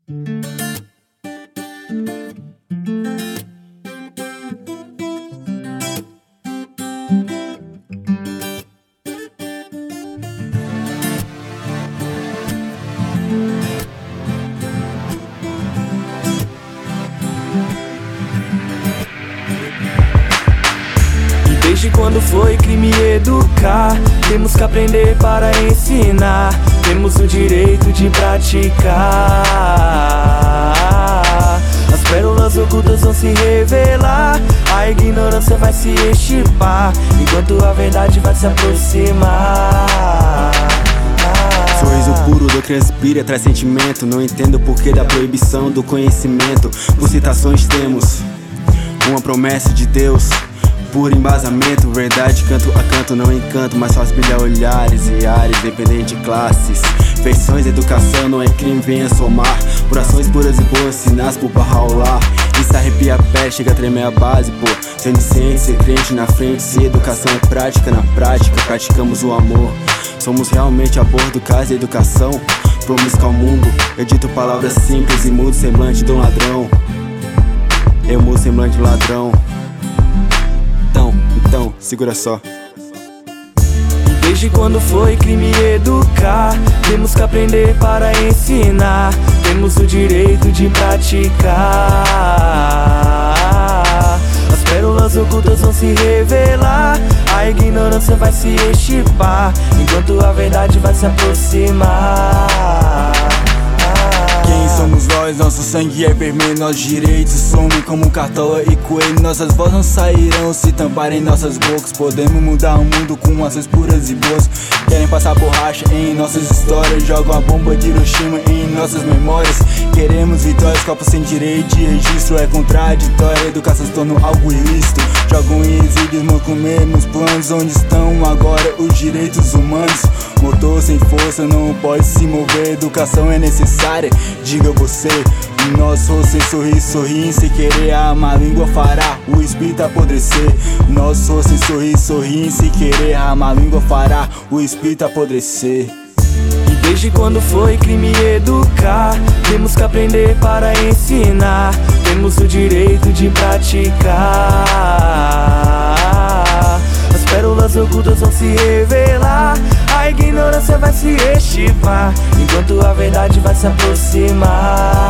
Desde quando foi crime educar? Temos que aprender para ensinar. Temos o direito de praticar. As pérolas ocultas vão se revelar. A ignorância vai se extirpar, enquanto a verdade vai se aproximar. Sorriso puro do que respira, traz sentimento. Não entendo o porquê da proibição do conhecimento. Por citações temos uma promessa de Deus, por embasamento, verdade canto a canto, não encanto, mas faz brilhar olhares e ares, independente de classes. Feições, educação não é crime, venha somar. Por ações puras e boas, sinais por Bahá'u'lláh. Isso arrepia a pele, chega a tremer a base, pô. Sendo ciente, ser crente na frente, se educação é prática, na prática praticamos o amor. Somos realmente a bordo casa e educação. Pro música ao mundo, eu dito palavras simples e mudo o semblante de um ladrão. Eu mudo o semblante do ladrão. Então, segura só. Desde quando foi crime educar? Temos que aprender para ensinar. Temos o direito de praticar. As pérolas ocultas vão se revelar. A ignorância vai se extirpar, enquanto a verdade vai se aproximar. Quem somos nós? Nosso sangue é vermelho, nossos direitos somem como cartola e coelho. Nossas vozes não sairão se tamparem nossas bocas. Podemos mudar o mundo com ações puras e boas. Querem passar borracha em nossas histórias, jogam a bomba de Hiroshima em nossas memórias. Queremos vitórias, copos sem direito de registro. É contraditório, a educação se torna algo ilícito. Jogam em exílios, comemos planos. Onde estão agora os direitos humanos? Motor sem força não pode se mover. Educação é necessária, diga você. Nosso rosto sem sorrir, sorrir sem querer. A má língua fará o espírito apodrecer. Nosso rosto sem sorrir, sorrir sem querer. A má língua fará o espírito apodrecer. E desde quando foi crime educar? Temos que aprender para ensinar. Temos o direito de praticar. As pérolas ocultas vão se revelar. A ignorância vai se extirpar, enquanto a verdade vai se aproximar.